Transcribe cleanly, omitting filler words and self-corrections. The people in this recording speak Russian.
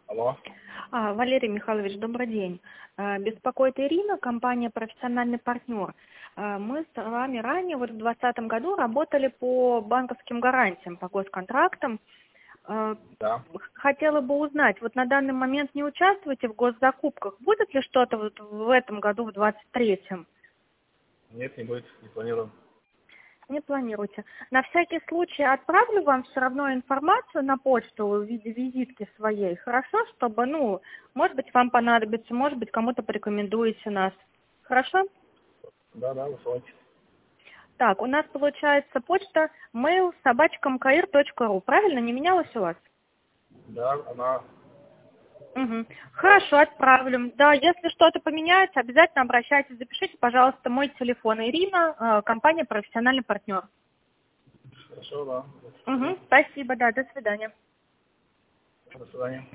Алло. Валерий Михайлович, добрый день. Беспокоит Ирина, компания «Профессиональный партнер». Мы с вами ранее, в 2020 году, работали по банковским гарантиям, по госконтрактам. Да. Хотела бы узнать, вот на данный момент не участвуете в госзакупках? Будет ли что-то вот в этом году, в 2023? Нет, не будет, не планирую. Не планируете. На всякий случай отправлю вам все равно информацию на почту в виде визитки своей. Хорошо, чтобы, может быть, вам понадобится, может быть, кому-то порекомендуете нас. Хорошо? Да, высылайте. Так, у нас получается почта mail@mkair.ru. Правильно? Не менялась у вас? Да, она... Угу. Хорошо, отправлю. Да, если что-то поменяется, обязательно обращайтесь. Запишите, пожалуйста, мой телефон. Ирина, компания «Профессиональный партнер». Хорошо, да. Угу. Спасибо, да, до свидания. До свидания.